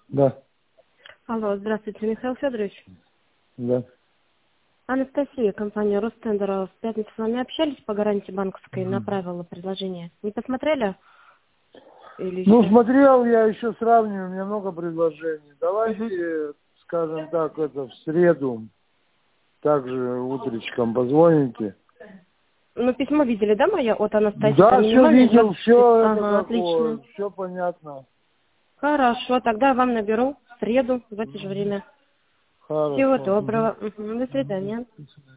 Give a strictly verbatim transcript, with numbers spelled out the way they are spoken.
Да. Алло, здравствуйте, Михаил Федорович. Да. Анастасия, компания Ростендер. В пятницу с вами общались по гарантии банковской, направила предложение. Не посмотрели? Или Ну, еще? смотрел, я еще сравниваю, у меня много предложений. Угу. Давайте, скажем так, это в среду, также утречком позвоните. Ну, письмо видели, да, мое от Анастасии? Да, Там все минимальный видел, двадцать шесть. все это Ага, какое, отлично. все понятно. Хорошо, тогда вам наберу в среду в это же время. Всего Хорошо. доброго. Мгм, до свидания. До свидания.